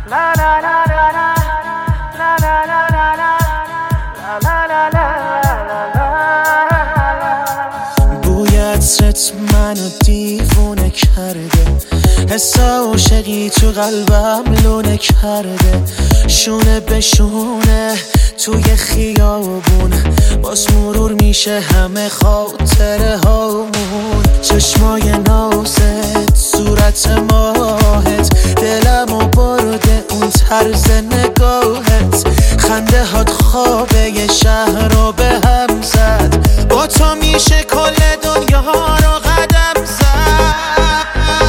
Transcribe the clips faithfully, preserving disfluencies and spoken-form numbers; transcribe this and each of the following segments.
بوی عطرت منو دیوونه کرده، حس عاشقی تو قلبم لونه کرده. شونه به شونه توی خیابون باز مرور میشه همه خاطره هامون. چشمای نازت، صورت ماهت، دلمو برده اون طرز نگاهت. خنده هات خوابه یه شهر رو به هم زد، با تو میشه کل دنیا رو قدم زد.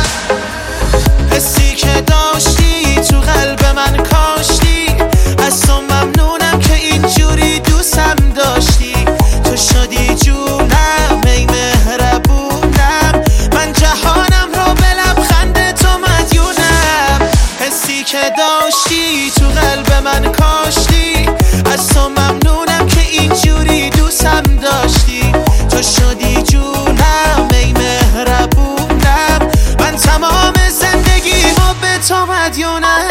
حسی که داشتی تو قلب من کاشتی، از تو ممنونم که اینجوری دوستم داشتی. تو شدی جونم ای مهربونم، من جهانم رو به لبخند تو مدیونم. حسی که داشتی تو قلب من کاشتی، از تو ممنونم که اینجوری دوستم داشتی. تو شدی جونم ای مهربونم، من تمام زندگیمو به تو مدیونم.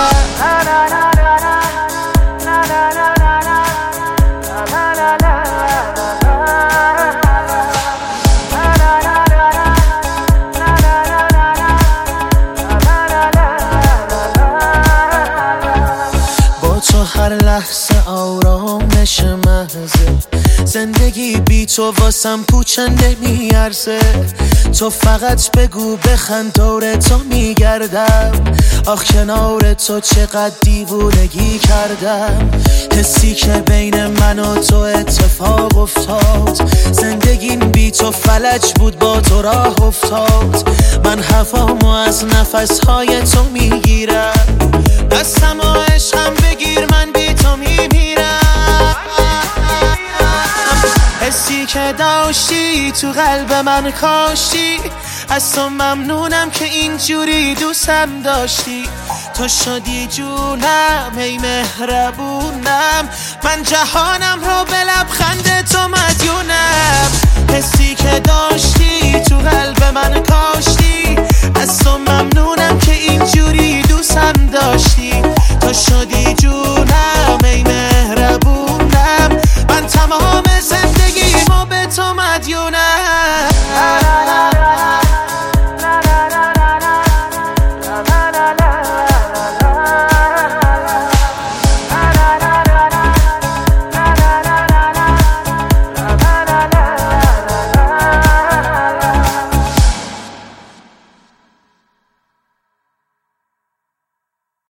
هر لحظه آرامش محضه، زندگی بی تو واسم پوچنده میارزه. تو فقط بگو بخند دور تو میگردم، آخ کنار تو چقدر دیوونگی کردم. حسی که بین من و تو اتفاق افتاد، زندگیم بی تو فلج بود با تو راه افتاد. من هوامو از نفسهای تو میگیرم، دستم و عشقم بگیر من بی تو میمیرم. حسی که داشتی تو قلب من کاشتی، از تو ممنونم که اینجوری دوستم داشتی. تو شدی جونم ای مهربونم، من جهانم رو به لبخند تو مدیونم. حسی که داشتی تو قلب من کاشتی، از تو ممنونم که اینجوری